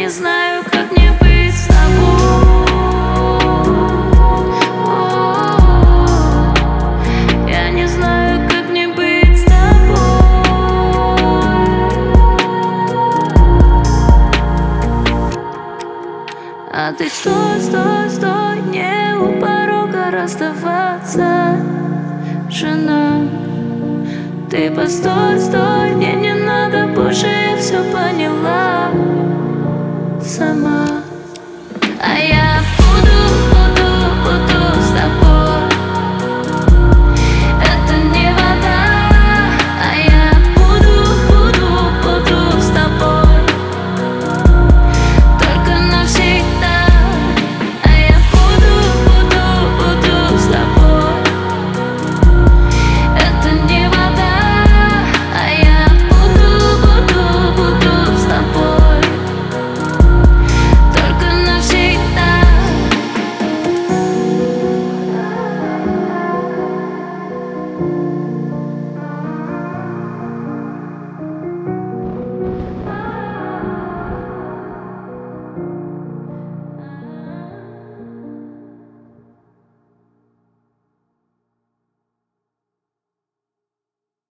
не знаю, как мне быть с тобой. Я не знаю, как мне быть с тобой. А ты стой, стой, стой, не у порога расставаться, жена. Ты постой, стой, мне не надо больше, я все поняла сама.